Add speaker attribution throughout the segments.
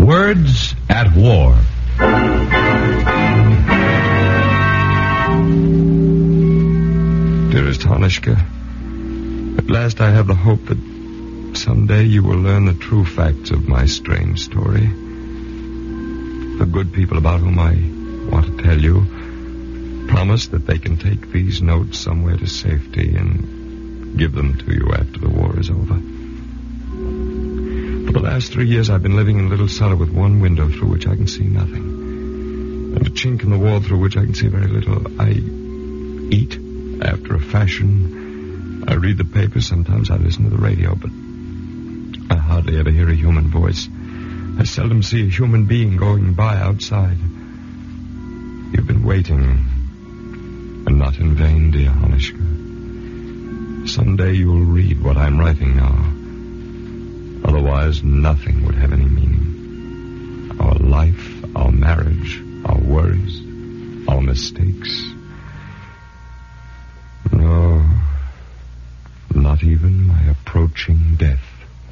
Speaker 1: Words at War.
Speaker 2: Dearest Hanishka, at last I have the hope that someday you will learn the true facts of my strange story. The good people about whom I want to tell you promise that they can take these notes somewhere to safety and give them to you after the war is over. For the last 3 years I've been living in a little cellar with one window through which I can see nothing, and a chink in the wall through which I can see very little. I eat after a fashion. I read the paper. Sometimes I listen to the radio, but I hardly ever hear a human voice. I seldom see a human being going by outside. You've been waiting, and not in vain, dear Hanishka. Someday you'll read what I'm writing now. Otherwise, nothing would have any meaning. Our life, our marriage, our worries, our mistakes. No, not even my approaching death.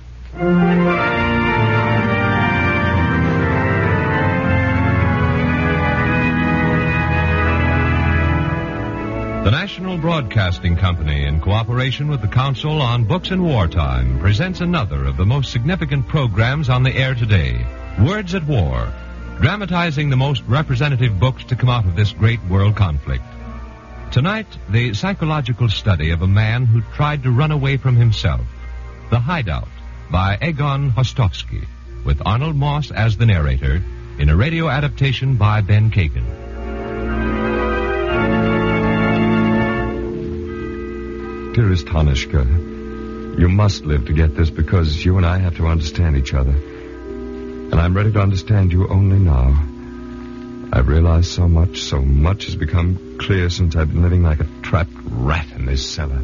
Speaker 1: The National Broadcasting Company, in cooperation with the Council on Books in Wartime, presents another of the most significant programs on the air today, Words at War, dramatizing the most representative books to come out of this great world conflict. Tonight, the psychological study of a man who tried to run away from himself, The Hideout, by Egon Hostovsky, with Arnold Moss as the narrator, in a radio adaptation by Ben Kagan.
Speaker 2: Dearest Hanishka, you must live to get this because you and I have to understand each other. And I'm ready to understand you only now. I've realized so much has become clear since I've been living like a trapped rat in this cellar.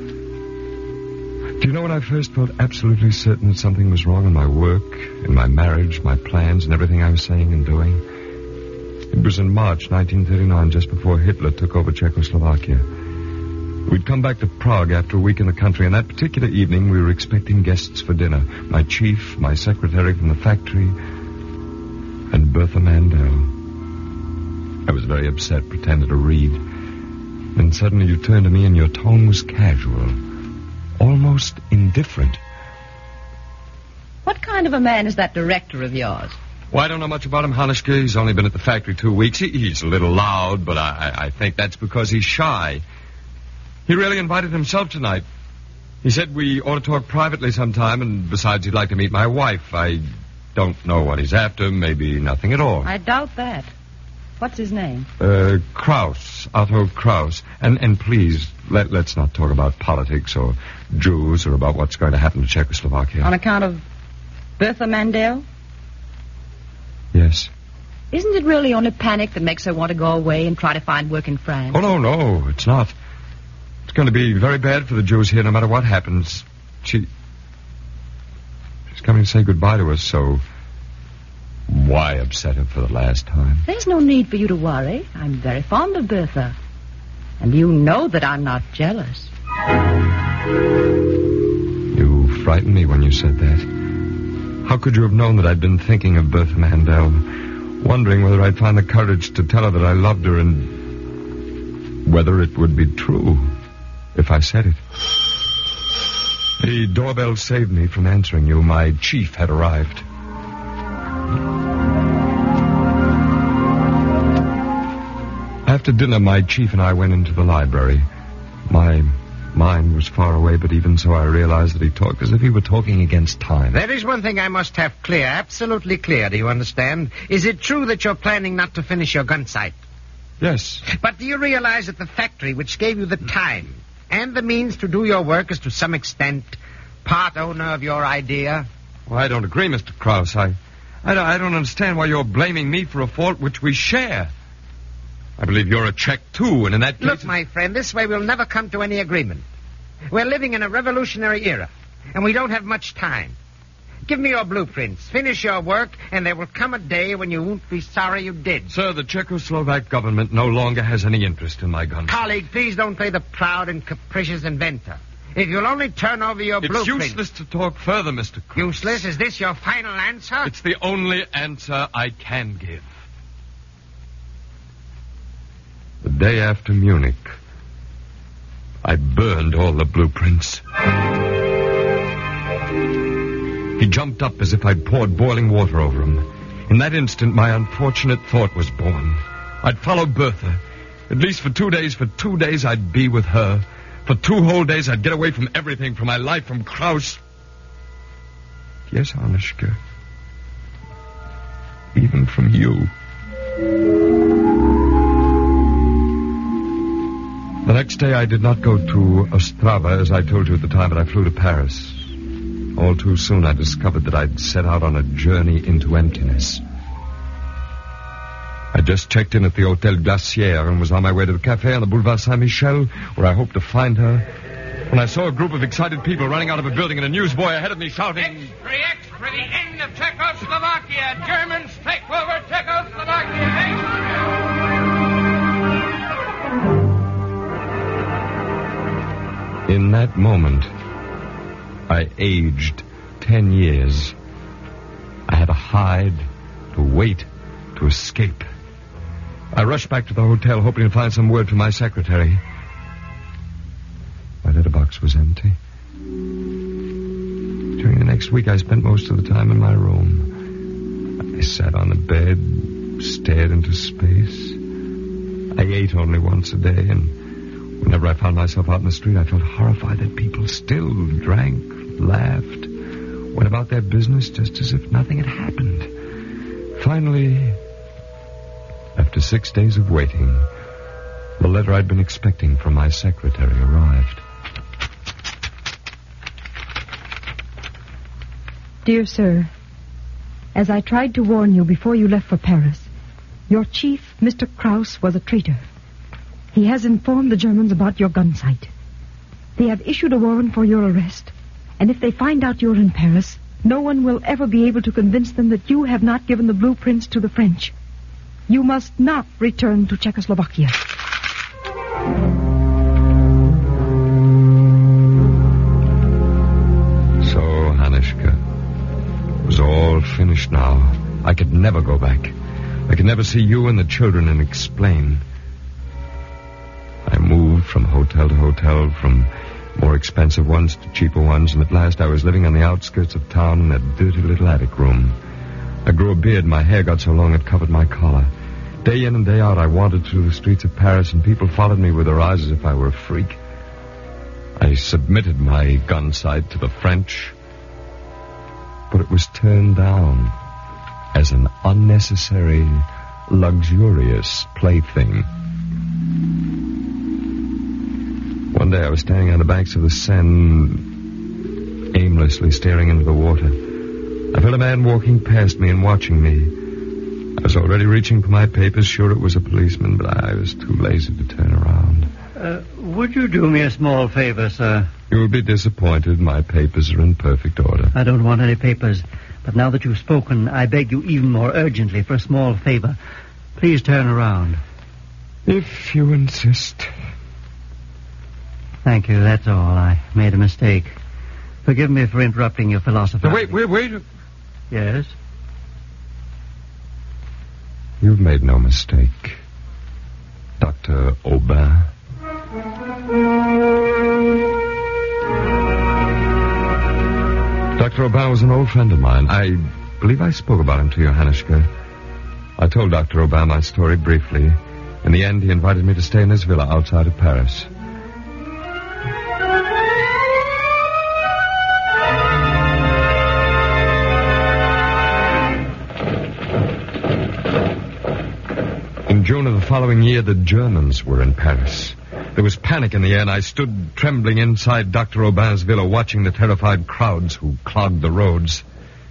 Speaker 2: Do you know when I first felt absolutely certain that something was wrong in my work, in my marriage, my plans, and everything I was saying and doing? It was in March 1939, just before Hitler took over Czechoslovakia. We'd come back to Prague after a week in the country, and that particular evening we were expecting guests for dinner. My chief, my secretary from the factory, and Bertha Mandel. I was very upset, pretended to read. Then suddenly you turned to me and your tone was casual, almost indifferent.
Speaker 3: What kind of a man is that director of yours?
Speaker 2: Well, I don't know much about him, Hanishka. He's only been at the factory 2 weeks. He's a little loud, but I think that's because he's shy. He really invited himself tonight. He said we ought to talk privately sometime, and besides, he'd like to meet my wife. I don't know what he's after. Maybe nothing at all.
Speaker 3: I doubt that. What's his name?
Speaker 2: Kraus. Otto Kraus. And please, let's not talk about politics or Jews or about what's going to happen to Czechoslovakia.
Speaker 3: On account of Bertha Mandel?
Speaker 2: Yes.
Speaker 3: Isn't it really only panic that makes her want to go away and try to find work in France?
Speaker 2: Oh, no, it's not. It's going to be very bad for the Jews here no matter what happens. She's coming to say goodbye to us, so why upset her for the last time?
Speaker 3: There's no need for you to worry. I'm very fond of Bertha. And you know that I'm not jealous.
Speaker 2: You frightened me when you said that. How could you have known that I'd been thinking of Bertha Mandel, wondering whether I'd find the courage to tell her that I loved her and whether it would be true if I said it? The doorbell saved me from answering you. My chief had arrived. After dinner, my chief and I went into the library. My mind was far away, but even so I realized that he talked as if he were talking against time.
Speaker 4: There is one thing I must have clear, absolutely clear, do you understand? Is it true that you're planning not to finish your gun sight?
Speaker 2: Yes.
Speaker 4: But do you realize that the factory which gave you the time and the means to do your work is to some extent part owner of your idea?
Speaker 2: Well, I don't agree, Mr. Kraus. I don't understand why you're blaming me for a fault which we share. I believe you're a Czech, too, and in that case...
Speaker 4: Look, my friend, this way we'll never come to any agreement. We're living in a revolutionary era, and we don't have much time. Give me your blueprints, finish your work, and there will come a day when you won't be sorry you did.
Speaker 2: Sir, the Czechoslovak government no longer has any interest in my gun.
Speaker 4: Colleague, please don't play the proud and capricious inventor. If you'll only turn over your blueprint...
Speaker 2: It's useless to talk further, Mr. Krauss.
Speaker 4: Useless? Is this your final answer?
Speaker 2: It's the only answer I can give. The day after Munich, I burned all the blueprints. He jumped up as if I'd poured boiling water over him. In that instant, my unfortunate thought was born. I'd follow Bertha. At least for 2 days. For 2 days, I'd be with her. For 2 whole days, I'd get away from everything, from my life, from Krauss. Yes, Anushka. Even from you. The next day, I did not go to Ostrava, as I told you at the time, but I flew to Paris. All too soon, I discovered that I'd set out on a journey into emptiness. I just checked in at the Hotel Glacière and was on my way to the cafe on the Boulevard Saint-Michel, where I hoped to find her, when I saw a group of excited people running out of a building and a newsboy ahead of me shouting...
Speaker 4: X for the end of Czechoslovakia. Germans take over Czechoslovakia.
Speaker 2: In that moment, I aged 10 years. I had to hide, to wait, to escape. I rushed back to the hotel, hoping to find some word from my secretary. My letterbox was empty. During the next week, I spent most of the time in my room. I sat on the bed, stared into space. I ate only once a day, and whenever I found myself out in the street, I felt horrified that people still drank, laughed, went about their business just as if nothing had happened. Finally, after 6 days of waiting, the letter I'd been expecting from my secretary arrived.
Speaker 5: Dear sir, as I tried to warn you before you left for Paris, your chief, Mr. Krauss, was a traitor. He has informed the Germans about your gun sight. They have issued a warrant for your arrest, and if they find out you're in Paris, no one will ever be able to convince them that you have not given the blueprints to the French. You must not return to Czechoslovakia.
Speaker 2: So, Anushka, it was all finished now. I could never go back. I could never see you and the children and explain. I moved from hotel to hotel, from more expensive ones to cheaper ones, and at last I was living on the outskirts of town in that dirty little attic room. I grew a beard, my hair got so long it covered my collar. Day in and day out, I wandered through the streets of Paris, and people followed me with their eyes as if I were a freak. I submitted my gun sight to the French, but it was turned down as an unnecessary, luxurious plaything. One day I was standing on the banks of the Seine, aimlessly staring into the water. I felt a man walking past me and watching me. I was already reaching for my papers, sure it was a policeman, but I was too lazy to turn around.
Speaker 6: Would you do me a small favor, sir?
Speaker 2: You will be disappointed. My papers are in perfect order.
Speaker 6: I don't want any papers, but now that you've spoken, I beg you even more urgently for a small favor. Please turn around.
Speaker 2: If you insist.
Speaker 6: Thank you, that's all. I made a mistake. Forgive me for interrupting your philosophy.
Speaker 2: Wait.
Speaker 6: Yes?
Speaker 2: You've made no mistake, Dr. Aubin. Dr. Aubin was an old friend of mine. I believe I spoke about him to you, Anushka. I told Dr. Aubin my story briefly. In the end, he invited me to stay in his villa outside of Paris. In June of the following year, the Germans were in Paris. There was panic in the air, and I stood trembling inside Dr. Aubin's villa, watching the terrified crowds who clogged the roads.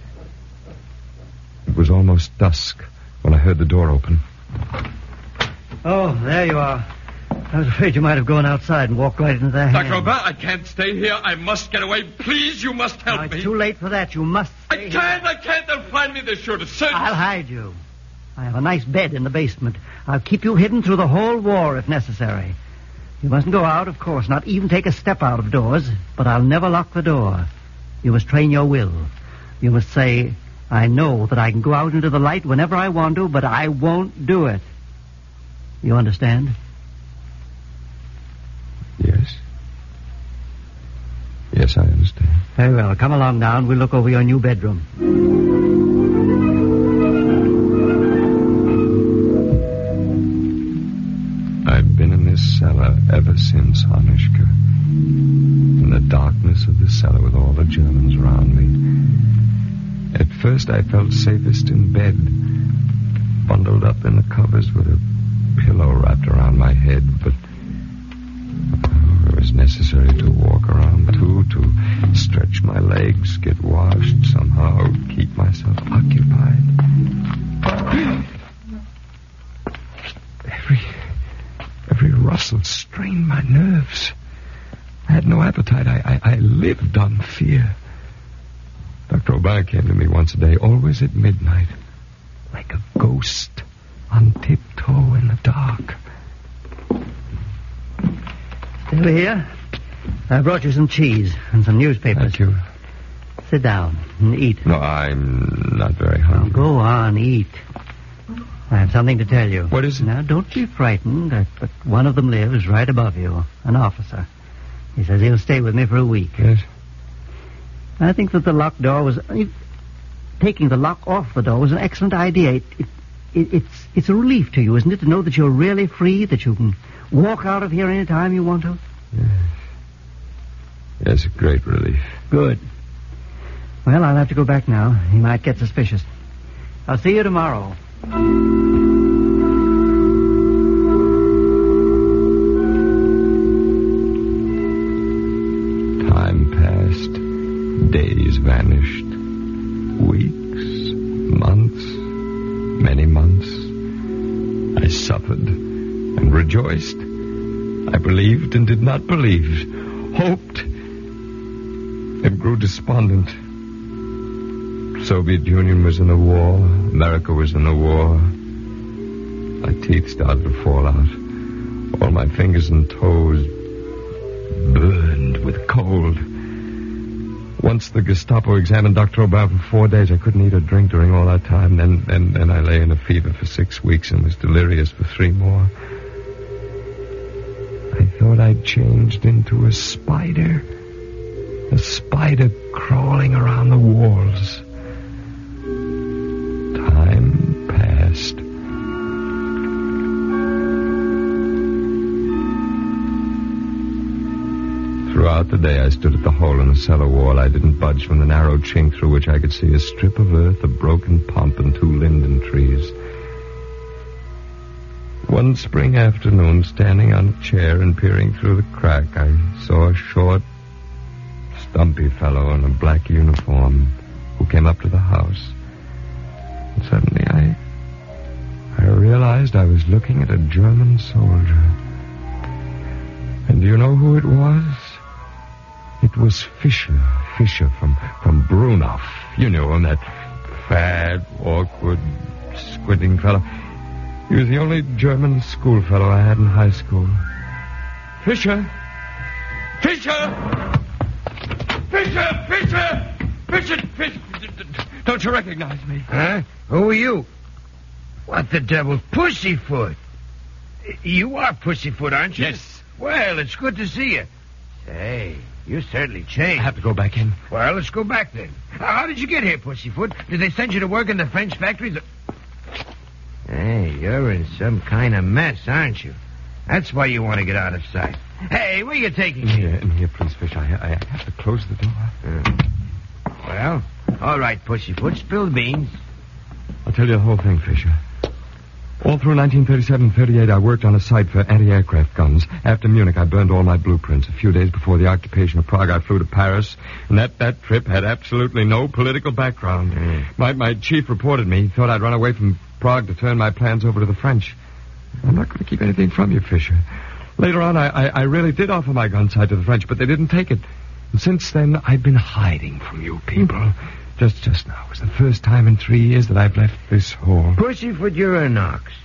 Speaker 2: It was almost dusk when I heard the door open.
Speaker 6: Oh, there you are. I was afraid you might have gone outside and walked right into their hands.
Speaker 2: Dr. Aubin, I can't stay here. I must get away. Please, you must help me.
Speaker 6: It's too late for that. You must stay here.
Speaker 2: I can't. They'll find me. They're sure to search.
Speaker 6: I'll hide you. I have a nice bed in the basement. I'll keep you hidden through the whole war if necessary. You mustn't go out, of course, not even take a step out of doors, but I'll never lock the door. You must train your will. You must say, I know that I can go out into the light whenever I want to, but I won't do it. You understand?
Speaker 2: Yes. Yes, I understand.
Speaker 6: Very well. Come along now and we'll look over your new bedroom.
Speaker 2: I've been in this cellar ever since, Anushka. In the darkness of the cellar with all the Germans around me. At first I felt safest in bed, bundled up in the covers with a pillow wrapped around my head, but it was necessary to walk around too, to stretch my legs, get washed, somehow keep myself occupied. Every rustle strained my nerves. I had no appetite. I lived on fear. Dr. O'Brien came to me once a day, always at midnight, like a ghost on tiptoe in the dark.
Speaker 6: Still here? I brought you some cheese and some newspapers.
Speaker 2: Thank you.
Speaker 6: Sit down and eat.
Speaker 2: No, I'm not very
Speaker 6: Now,
Speaker 2: hungry.
Speaker 6: go on, eat. I have something to tell you.
Speaker 2: What is it?
Speaker 6: Now, don't be frightened, but one of them lives right above you, an officer. He says he'll stay with me for a week.
Speaker 2: Yes?
Speaker 6: I think that the locked door was... Taking the lock off the door was an excellent idea. It's a relief to you, isn't it, to know that you're really free, that you can walk out of here any time you want to?
Speaker 2: Yes, a great relief.
Speaker 6: Good. Well, I'll have to go back now. He might get suspicious. I'll see you tomorrow.
Speaker 2: Time passed. Days vanished. Weeks. Months. Many months. I suffered and rejoiced. I believed and did not believe. Hoped and grew despondent. Soviet Union was in a war. America was in a war. My teeth started to fall out. All my fingers and toes burned with cold. Once the Gestapo examined Dr. O'Brien for 4 days. I couldn't eat or drink during all that time. Then I lay in a fever for 6 weeks and was delirious for 3 more. I thought I'd changed into a spider. A spider crawling around the walls. Time passed. Throughout the day, I stood at the hole in the cellar wall. I didn't budge from the narrow chink through which I could see a strip of earth, a broken pump, and 2 linden trees. One spring afternoon, standing on a chair and peering through the crack, I saw a short, stumpy fellow in a black uniform who came up to the house. And suddenly I realized I was looking at a German soldier. And do you know who it was? It was Fischer from Brunhoff. You knew him, that fat, awkward, squinting fellow. He was the only German schoolfellow I had in high school. Fischer! Don't you recognize me?
Speaker 4: Huh? Who are you? What the devil? Pussyfoot. You are Pussyfoot, aren't you?
Speaker 2: Yes.
Speaker 4: Well, it's good to see you. Say, you certainly changed.
Speaker 2: I have to go back in.
Speaker 4: Well, let's go back then. How did you get here, Pussyfoot? Did they send you to work in the French factories? Hey, you're in some kind of mess, aren't you? That's why you want to get out of sight. Hey, where are you taking me?
Speaker 2: In here, please, Fish. I have to close the door.
Speaker 4: Well, all right, Pussyfoot. Spill the beans.
Speaker 2: I'll tell you the whole thing, Fisher. All through 1937-38, I worked on a site for anti-aircraft guns. After Munich, I burned all my blueprints. A few days before the occupation of Prague, I flew to Paris, and that trip had absolutely no political background. My chief reported me. He thought I'd run away from Prague to turn my plans over to the French. I'm not going to keep anything from you, Fisher. Later on, I really did offer my gun site to the French, but they didn't take it. And since then, I've been hiding from you people. Just now was the first time in 3 years that I've left this hole.
Speaker 4: Pussyfoot, you're a Knox.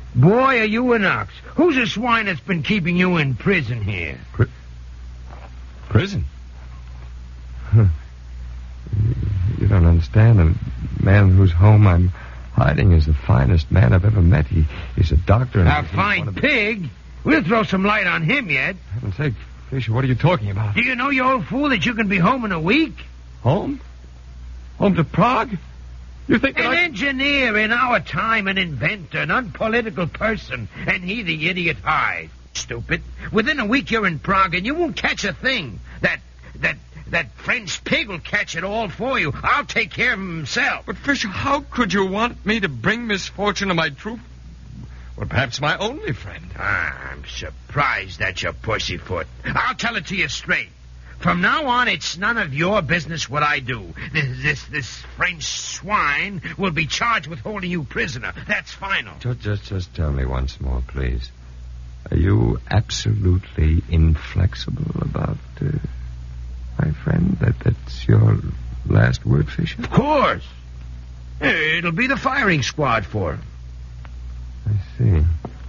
Speaker 4: Boy, are you an ox. Who's the swine that's been keeping you in prison here?
Speaker 2: Prison? Huh. You don't understand. The man whose home I'm hiding is the finest man I've ever met. He's a doctor. And
Speaker 4: A fine pig? We'll throw some light on him yet.
Speaker 2: For heaven's sake, Fisher, what are you talking about?
Speaker 4: Do you know, you old fool, that you can be home in a week?
Speaker 2: Home? Home to Prague? You think that
Speaker 4: An engineer in our time, an inventor, an unpolitical person, and he the idiot Hyde. Stupid. Within a week you're in Prague and you won't catch a thing. That French pig will catch it all for you. I'll take care of him himself.
Speaker 2: But, Fisher, how could you want me to bring misfortune to my troop? Well, perhaps my only friend.
Speaker 4: I'm surprised at your pussyfoot. I'll tell it to you straight. From now on, it's none of your business what I do. This French swine will be charged with holding you prisoner. That's final.
Speaker 2: Just tell me once more, please. Are you absolutely inflexible about my friend? That's your last word, Fisher?
Speaker 4: Of course. It'll be the firing squad for him.
Speaker 2: I see.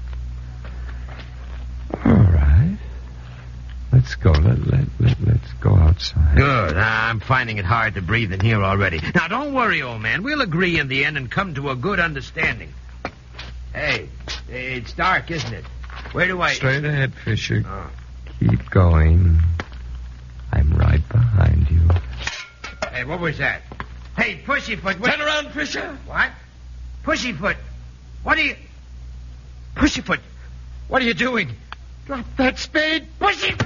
Speaker 2: All right. Let's go. Let's go outside.
Speaker 4: Good. I'm finding it hard to breathe in here already. Now, don't worry, old man. We'll agree in the end and come to a good understanding. Hey, it's dark, isn't it? Where do I...
Speaker 2: Straight ahead, Fisher.
Speaker 4: Oh.
Speaker 2: Keep going. I'm right behind you.
Speaker 4: Hey, what was that? Hey, Pussyfoot...
Speaker 2: Turn around, Fisher.
Speaker 4: What? Pussyfoot, what are you... Pussyfoot, what are you doing?
Speaker 2: Drop that spade.
Speaker 4: Pussyfoot!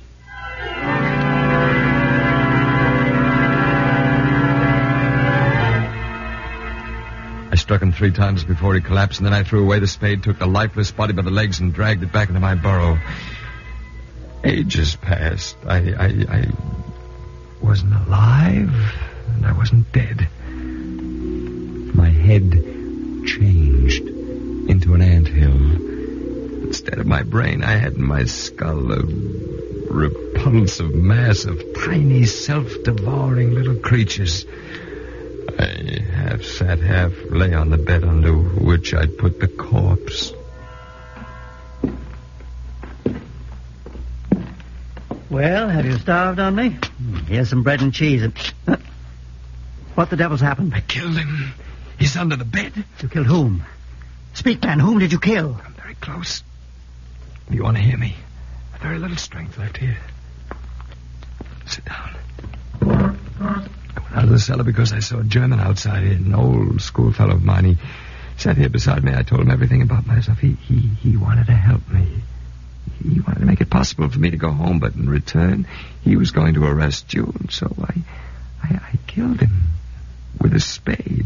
Speaker 2: I struck him 3 times before he collapsed, and then I threw away the spade, took the lifeless body by the legs, and dragged it back into my burrow. Ages passed. I wasn't alive, and I wasn't dead. My head changed into an anthill. Instead of my brain, I had in my skull a repulsive mass of tiny, self-devouring little creatures. I half sat, half lay on the bed under which I'd put the corpse.
Speaker 6: Well, have you starved on me? Here's some bread and cheese. What the devil's happened?
Speaker 2: I killed him. He's under the bed.
Speaker 6: You killed whom? Speak, man. Whom did you kill?
Speaker 2: I'm very close. You want to hear me? I've very little strength left here. Sit down. I went out of the cellar because I saw a German outside here, an old schoolfellow of mine. He sat here beside me. I told him everything about myself. He wanted to help me. He wanted to make it possible for me to go home, but in return, he was going to arrest you, and so I killed him with a spade.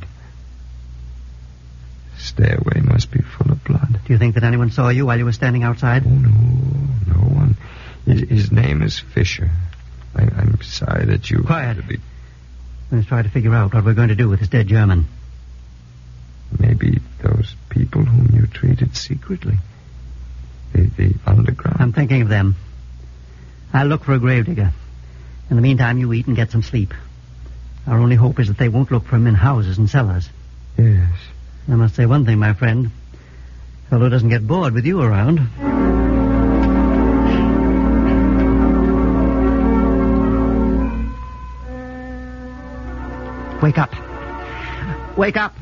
Speaker 2: Stairway must be full of blood.
Speaker 6: Do you think that anyone saw you while you were standing outside?
Speaker 2: Oh, no one. His name is Fisher. I'm sorry that you...
Speaker 6: Quiet. Let's try to figure out what we're going to do with this dead German.
Speaker 2: Maybe those people whom you treated secretly. The underground.
Speaker 6: I'm thinking of them. I'll look for a gravedigger. In the meantime, you eat and get some sleep. Our only hope is that they won't look for him in houses and cellars.
Speaker 2: Yes.
Speaker 6: I must say one thing, my friend. Fellow doesn't get bored with you around. Wake up. Wake up.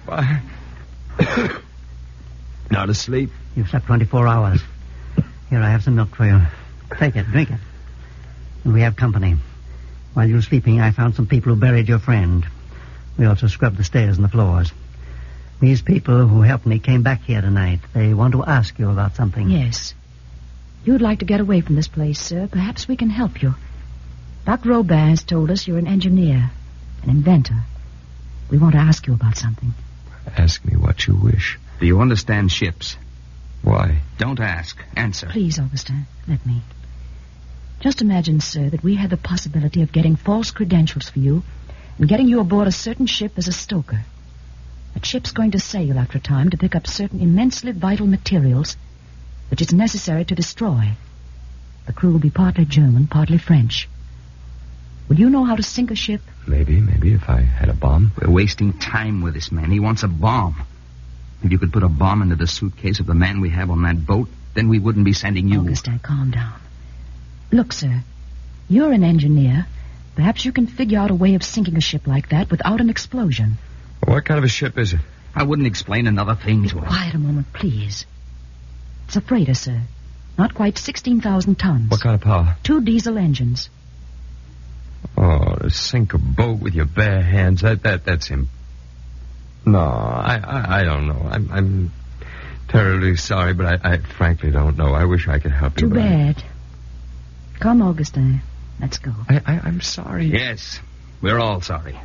Speaker 2: Not asleep.
Speaker 6: You've slept 24 hours. Here, I have some milk for you. Take it, drink it. And we have company. While you were sleeping, I found some people who buried your friend. We also scrubbed the stairs and the floors. These people who helped me came back here tonight. They want to ask you about something.
Speaker 5: Yes. You'd like to get away from this place, sir. Perhaps we can help you. Dr. Robin has told us you're an engineer, an inventor. We want to ask you about something.
Speaker 2: Ask me what you wish.
Speaker 7: Do you understand ships?
Speaker 2: Why?
Speaker 7: Don't ask. Answer.
Speaker 5: Please, Augustin, let me. Just imagine, sir, that we had the possibility of getting false credentials for you and getting you aboard a certain ship as a stoker. That ship's going to sail after a time to pick up certain immensely vital materials which it's necessary to destroy. The crew will be partly German, partly French. Would you know how to sink a ship?
Speaker 2: Maybe if I had a bomb.
Speaker 7: We're wasting time with this man. He wants a bomb. If you could put a bomb into the suitcase of the man we have on that boat, then we wouldn't be sending you...
Speaker 8: Augustin, calm down. Look, sir, you're an engineer. Perhaps you can figure out a way of sinking a ship like that without an explosion.
Speaker 2: What kind of a ship is it?
Speaker 7: I wouldn't explain another thing
Speaker 8: Be
Speaker 7: to him.
Speaker 8: quiet a moment, please. It's a freighter, sir. Not quite 16,000 tons.
Speaker 2: What kind of power?
Speaker 8: 2 diesel engines.
Speaker 2: Oh, to sink a boat with your bare hands, that's him. No, I don't know. I'm terribly sorry, but I frankly don't know. I wish I could help you.
Speaker 8: Too bad. Come, Augustin. Let's go.
Speaker 2: I'm sorry.
Speaker 7: Yes, we're all sorry.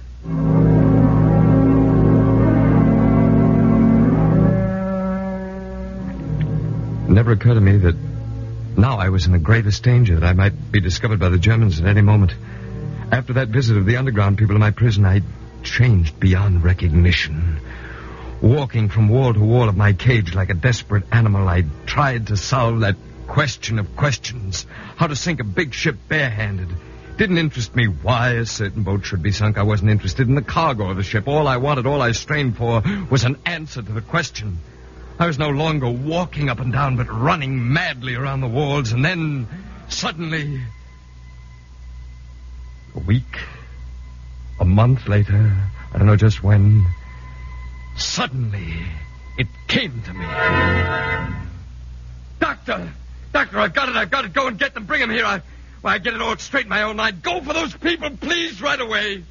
Speaker 2: It never occurred to me that now I was in the gravest danger, that I might be discovered by the Germans at any moment. After that visit of the underground people in my prison, I changed beyond recognition. Walking from wall to wall of my cage like a desperate animal, I tried to solve that question of questions. How to sink a big ship barehanded. Didn't interest me why a certain boat should be sunk. I wasn't interested in the cargo of the ship. All I wanted, all I strained for, was an answer to the question. I was no longer walking up and down, but running madly around the walls, and then, suddenly, a week, a month later, I don't know just when, suddenly, it came to me. Doctor, I've got it. Go and get them. Bring them here. I get it all straight in my own mind. Go for those people, please, right away.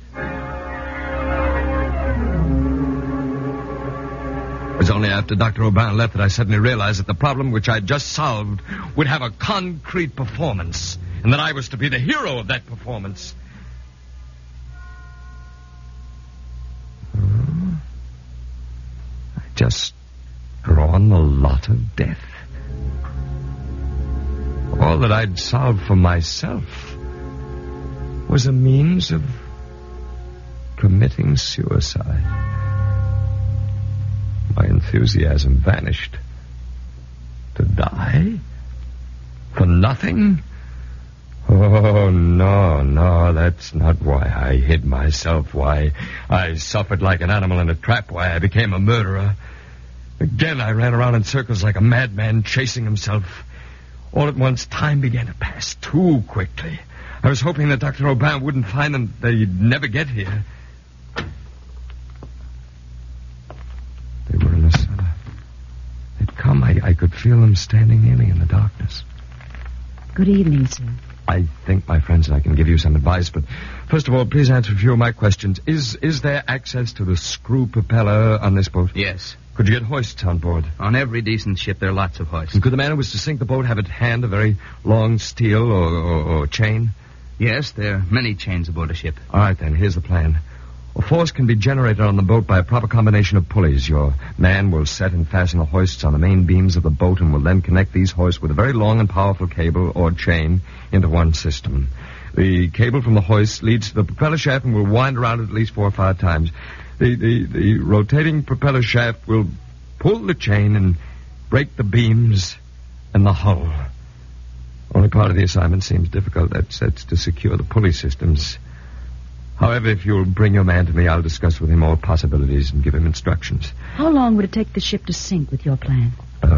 Speaker 2: It was only after Dr. Aubin left that I suddenly realized that the problem which I'd just solved would have a concrete performance, and that I was to be the hero of that performance. I just drawn the lot of death. All that I'd solved for myself was a means of committing suicide. My enthusiasm vanished. To die? For nothing? Oh, no, that's not why I hid myself, why I suffered like an animal in a trap, why I became a murderer. Again, I ran around in circles like a madman chasing himself. All at once, time began to pass too quickly. I was hoping that Dr. Aubin wouldn't find them, that he'd never get here. They were in the cellar. They'd come. I could feel them standing near me in the darkness.
Speaker 8: Good evening, sir.
Speaker 2: I think, my friends, I can give you some advice, but first of all, please answer a few of my questions. Is there access to the screw propeller on this boat?
Speaker 7: Yes.
Speaker 2: Could you get hoists on board?
Speaker 7: On every decent ship, there are lots of hoists.
Speaker 2: And could the man who was to sink the boat have at hand a very long steel or chain?
Speaker 7: Yes, there are many chains aboard a ship.
Speaker 2: All right, then, here's the plan. A force can be generated on the boat by a proper combination of pulleys. Your man will set and fasten the hoists on the main beams of the boat and will then connect these hoists with a very long and powerful cable or chain into one system. The cable from the hoist leads to the propeller shaft and will wind around at least 4 or 5 times. The rotating propeller shaft will pull the chain and break the beams and the hull. Only part of the assignment seems difficult. That's to secure the pulley systems. However, if you'll bring your man to me, I'll discuss with him all possibilities and give him instructions.
Speaker 8: How long would it take the ship to sink with your plan?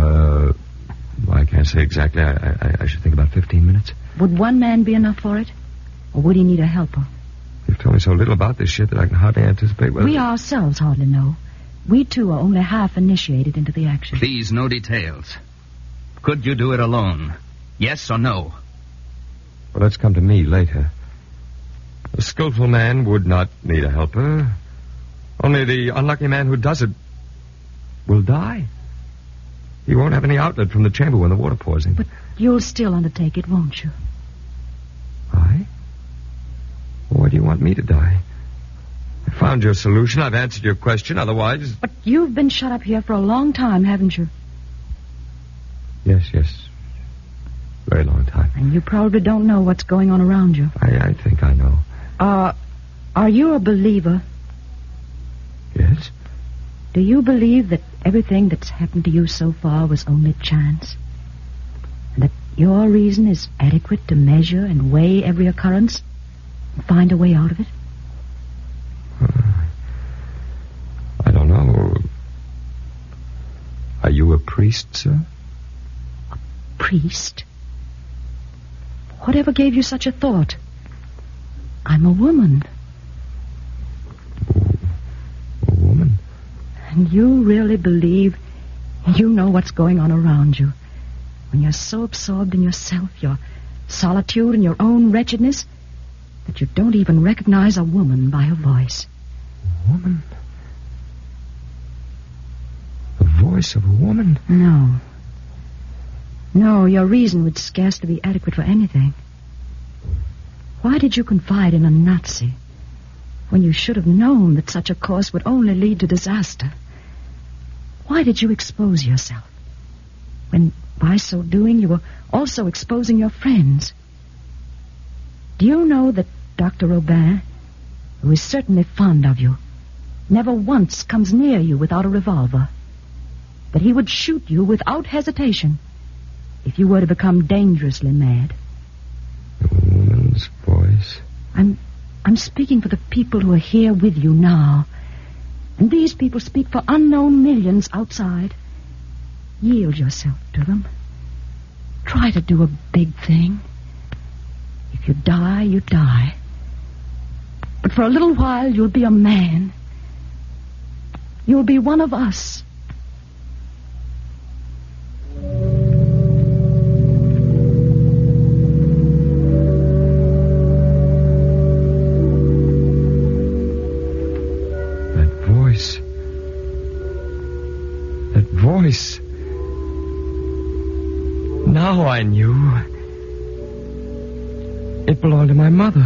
Speaker 2: I can't say exactly. I should think about 15 minutes.
Speaker 8: Would one man be enough for it? Or would he need a helper?
Speaker 2: You've told me so little about this ship that I can hardly anticipate whether...
Speaker 8: We ourselves hardly know. We, too, are only half initiated into the action.
Speaker 7: Please, no details. Could you do it alone? Yes or no?
Speaker 2: Well, let's come to me later. A skillful man would not need a helper. Only the unlucky man who does it will die. He won't have any outlet from the chamber when the water pours in.
Speaker 8: But you'll still undertake it, won't you?
Speaker 2: I? Why do you want me to die? I found your solution. I've answered your question. Otherwise...
Speaker 8: But you've been shut up here for a long time, haven't you?
Speaker 2: Yes. Very long time.
Speaker 8: And you probably don't know what's going on around you.
Speaker 2: I think I know.
Speaker 8: Are you a believer?
Speaker 2: Yes.
Speaker 8: Do you believe that everything that's happened to you so far was only chance? And that your reason is adequate to measure and weigh every occurrence and find a way out of it?
Speaker 2: I don't know. priest, sir?
Speaker 8: Priest? Whatever gave you such a thought? I'm a woman.
Speaker 2: A woman?
Speaker 8: And you really believe you know what's going on around you? When you're so absorbed in yourself, your solitude and your own wretchedness, that you don't even recognize a woman by her voice.
Speaker 2: A woman? The voice of a woman?
Speaker 8: No. No, your reason would scarcely be adequate for anything. Why did you confide in a Nazi when you should have known that such a course would only lead to disaster? Why did you expose yourself when, by so doing, you were also exposing your friends? Do you know that Dr. Robin, who is certainly fond of you, never once comes near you without a revolver? That he would shoot you without hesitation if you were to become dangerously mad?
Speaker 2: A woman's voice.
Speaker 8: I'm speaking for the people who are here with you now. And these people speak for unknown millions outside. Yield yourself to them. Try to do a big thing. If you die, you die. But for a little while, you'll be a man. You'll be one of us.
Speaker 2: That voice. Now I knew. It belonged to my mother.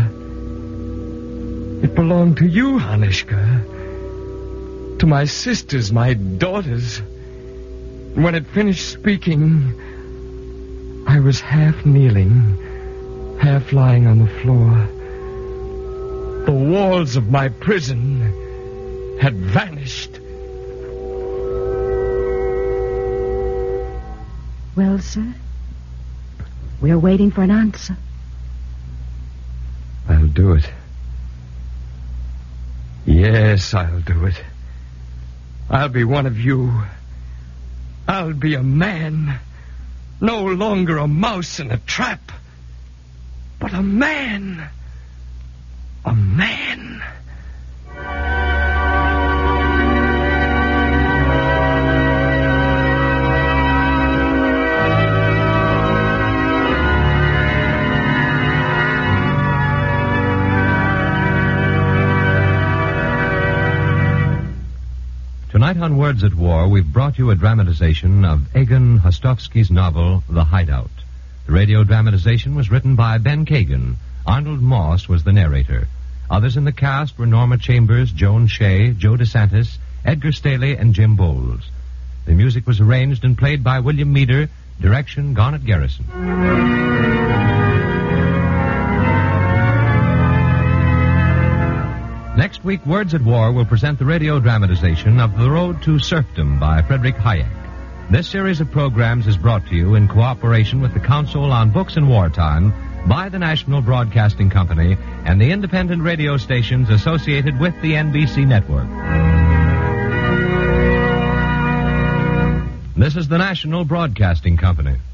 Speaker 2: It belonged to you, Hanishka. To my sisters, my daughters. When it finished speaking, I was half kneeling, half lying on the floor. The walls of my prison had vanished.
Speaker 8: Well, sir, we're waiting for an answer.
Speaker 2: I'll do it. Yes, I'll do it. I'll be one of you. I'll be a man. No longer a mouse in a trap, but a man. A man.
Speaker 1: Tonight on Words at War, we've brought you a dramatization of Egon Hostovsky's novel, The Hideout. The radio dramatization was written by Ben Kagan. Arnold Moss was the narrator. Others in the cast were Norma Chambers, Joan Shea, Joe DeSantis, Edgar Staley, and Jim Bowles. The music was arranged and played by William Meader, direction Garnet Garrison. Next week, Words at War will present the radio dramatization of The Road to Serfdom by Frederick Hayek. This series of programs is brought to you in cooperation with the Council on Books in Wartime by the National Broadcasting Company and the independent radio stations associated with the NBC network. This is the National Broadcasting Company.